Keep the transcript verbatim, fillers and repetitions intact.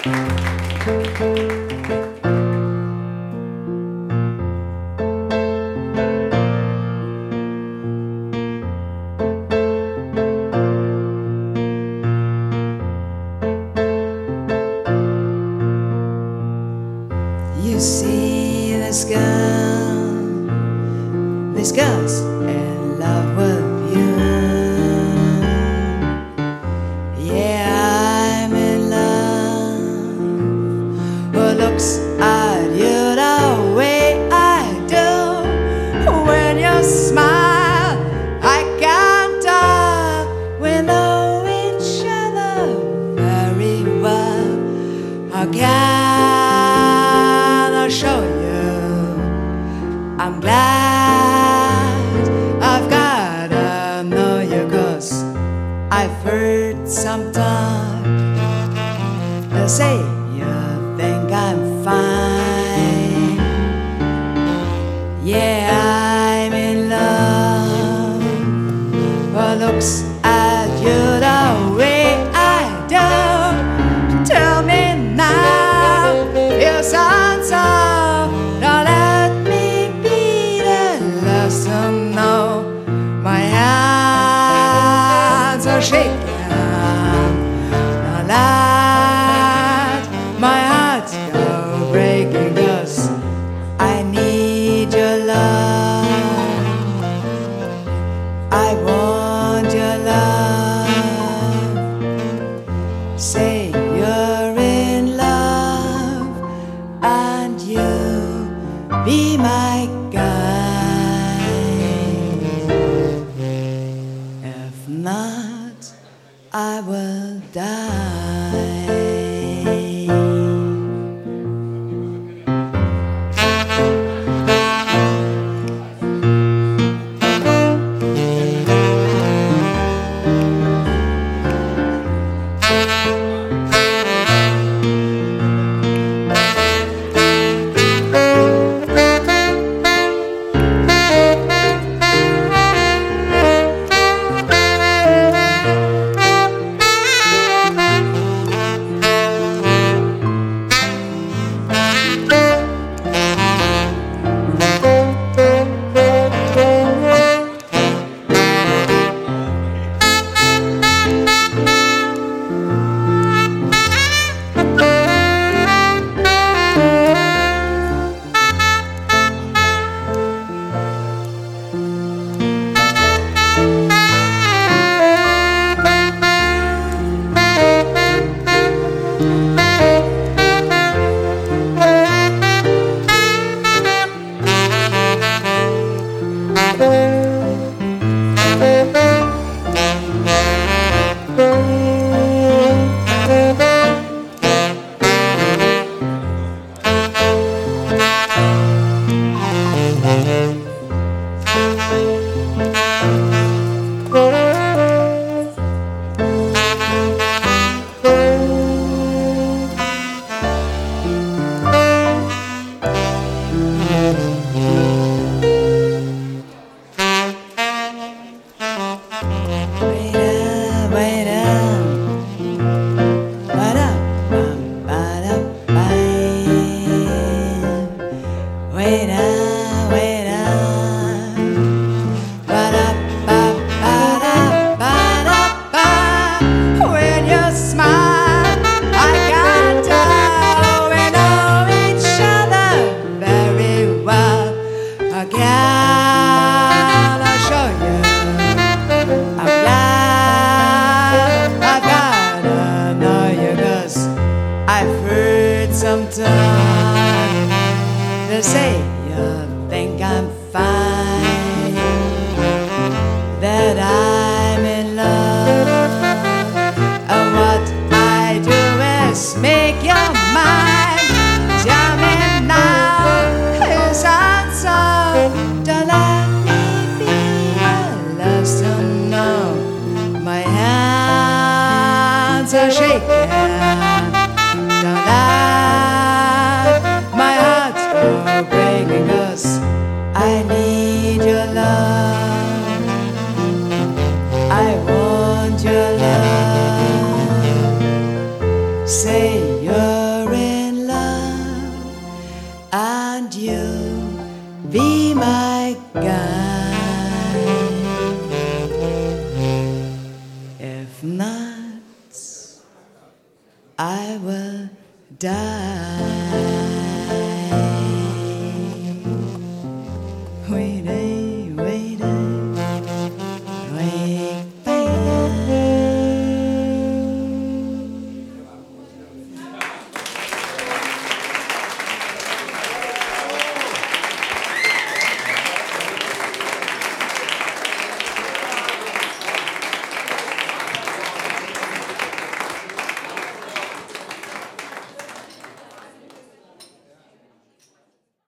You see this girl, this girl's in love with you. Yeah, I'm in love. Who looks at you the way I do? When you smile, I can't tell. We know each other very well. How can I show you? I'm glad I've gotta know you, 'cause I've heard sometimes they say you think I'm fine. Yeah, I'm in love. Who looks at you the way I do? Tell me now, you sound so. Don't let me be the last to know. My hands are shaking. Don't let my heart go breaking, 'cause I need your love. I want your love. Say you're in love, and you be my guide. If not, I will die. Wait up, wait up. Ba-da-ba-ba-da-ba-da-ba. When you smile, I can tell we know each other very well. Again, I'll show you. I'm glad I've gotta know you, 'cause I've heard sometimes they say you think I'm fine, that I'm in love, and what I do is make your mind. Tell me now, is that so? Don't let me be the last to know. My hands are shaking. Don't let my heart go breaking, 'cause I need your love. I want your love. Say you're not, I will die.